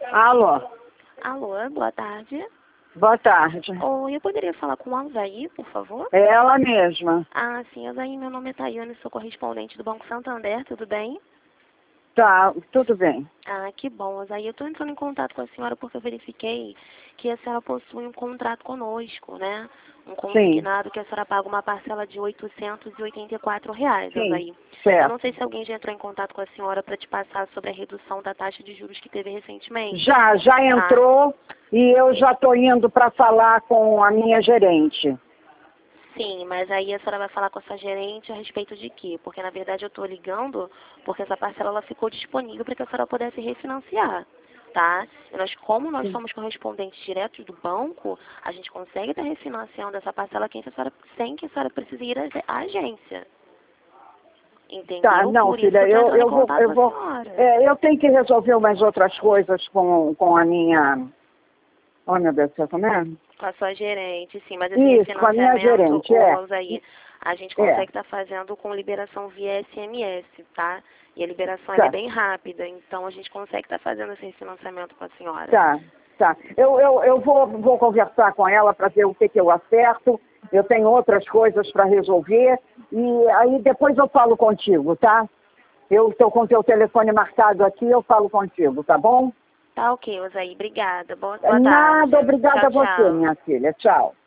Alô, Alô, boa tarde. boa tarde. Oi, eu poderia falar com a Alzaí, por favor? É ela mesma. Ah, sim, Alzaí, meu nome é Tayane, sou correspondente do Banco Santander, tudo bem? Tá, tudo bem. Ah, que bom, Alzaí. Eu estou entrando em contato com a senhora porque eu verifiquei que a senhora possui um contrato conosco, né? Um Sim, consignado que a senhora paga uma parcela de R$ 884, sim, Alzaí. Eu não certo. sei se alguém já entrou em contato com a senhora para te passar sobre a redução da taxa de juros que teve recentemente, Já tá? entrou e eu já estou indo para falar com a minha gerente. Sim, mas aí a senhora vai falar com a sua gerente a respeito de quê? Porque na verdade eu estou ligando porque essa parcela ela ficou disponível para que a senhora pudesse refinanciar, tá? E como nós Sim. somos correspondentes diretos do banco, a gente consegue estar refinanciando essa parcela sem que a senhora precise ir à agência. Tá, Entendeu? não, Por isso que filha, eu estou entrando em eu contato com a vou, senhora. eu tenho que resolver umas outras coisas com a minha, oh meu Deus do céu, como é? Com a sua gerente, sim, mas esse Isso, com a minha refinanciamento, gerente, ô Alzaí, a gente é, consegue estar fazendo com liberação via SMS, tá? E a liberação ela é tá. bem rápida, então a gente consegue estar fazendo esse refinanciamento com a senhora. Tá, tá. Eu vou conversar com ela para ver o que eu acerto. Eu tenho outras coisas para resolver. E aí depois eu falo contigo, tá? Eu estou com o teu telefone marcado aqui, eu falo contigo, tá bom? Tá ok, Alzaí, obrigada. Boa tarde. Nada, obrigada Tchau, a você, tchau. minha filha. Tchau.